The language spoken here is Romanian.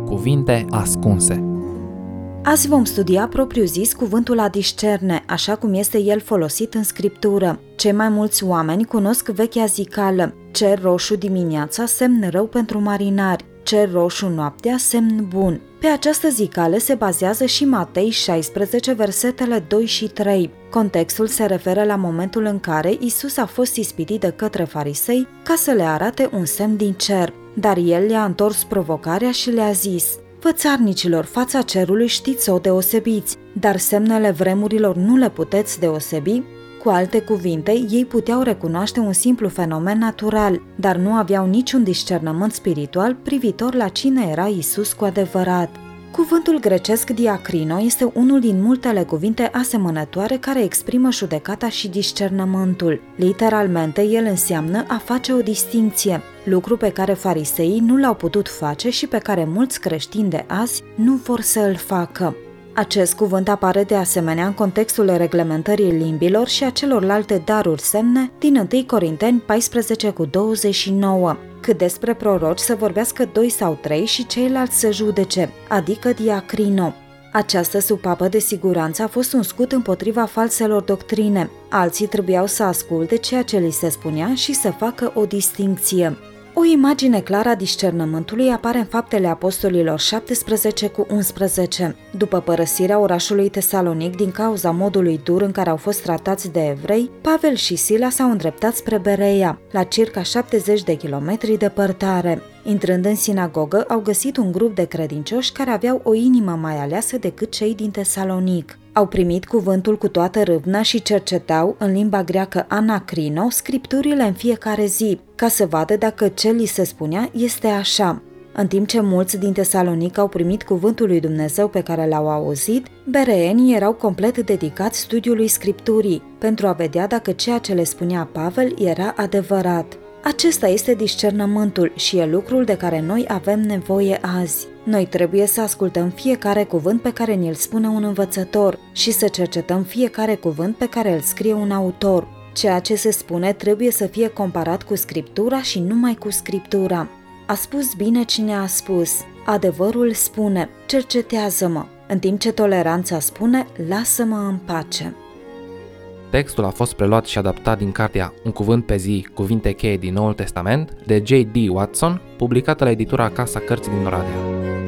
Cuvinte ascunse. Azi vom studia propriu-zis cuvântul a discerne, așa cum este el folosit în Scriptură. Cei mai mulți oameni cunosc vechea zicală: cer roșu dimineața, semn rău pentru marinari, cer roșu noaptea, semn bun. Pe această zicală se bazează și Matei 16, versetele 2 și 3. Contextul se referă la momentul în care Isus a fost ispitit de către farisei ca să le arate un semn din cer, dar el le-a întors provocarea și le-a zis: vă țarnicilor, fața cerului știți să o deosebiți, dar semnele vremurilor nu le puteți deosebi? Cu alte cuvinte, ei puteau recunoaște un simplu fenomen natural, dar nu aveau niciun discernământ spiritual privitor la cine era Isus cu adevărat. Cuvântul grecesc diacrino este unul din multele cuvinte asemănătoare care exprimă judecata și discernământul. Literalmente, el înseamnă a face o distincție, lucru pe care fariseii nu l-au putut face și pe care mulți creștini de azi nu vor să îl facă. Acest cuvânt apare de asemenea în contextul reglementării limbilor și a celorlalte daruri semne din 1 Corinteni 14:29. Cât despre proroci să vorbească 2 sau 3 și ceilalți să judece, adică diacrino. Această supapă de siguranță a fost un scut împotriva falselor doctrine. Alții trebuiau să asculte ceea ce li se spunea și să facă o distincție. O imagine clară a discernământului apare în Faptele Apostolilor 17:11. După părăsirea orașului Tesalonic din cauza modului dur în care au fost tratați de evrei, Pavel și Sila s-au îndreptat spre Bereia, la circa 70 de kilometri departare. Intrând în sinagogă, au găsit un grup de credincioși care aveau o inimă mai aleasă decât cei din Tesalonic. Au primit cuvântul cu toată râvna și cercetau, în limba greacă anacrino, scripturile în fiecare zi, ca să vadă dacă ce li se spunea este așa. În timp ce mulți din Tesalonic au primit cuvântul lui Dumnezeu pe care l-au auzit, bereenii erau complet dedicați studiului Scripturii, pentru a vedea dacă ceea ce le spunea Pavel era adevărat. Acesta este discernământul și e lucrul de care noi avem nevoie azi. Noi trebuie să ascultăm fiecare cuvânt pe care ni-l spune un învățător și să cercetăm fiecare cuvânt pe care îl scrie un autor. Ceea ce se spune trebuie să fie comparat cu Scriptura și numai cu Scriptura. A spus bine cine a spus. Adevărul spune: cercetează-mă, în timp ce toleranța spune: lasă-mă în pace. Textul a fost preluat și adaptat din cartea Un cuvânt pe zi, cuvinte cheie din Noul Testament, de J.D. Watson, publicată la editura Casa Cărții din Oradea.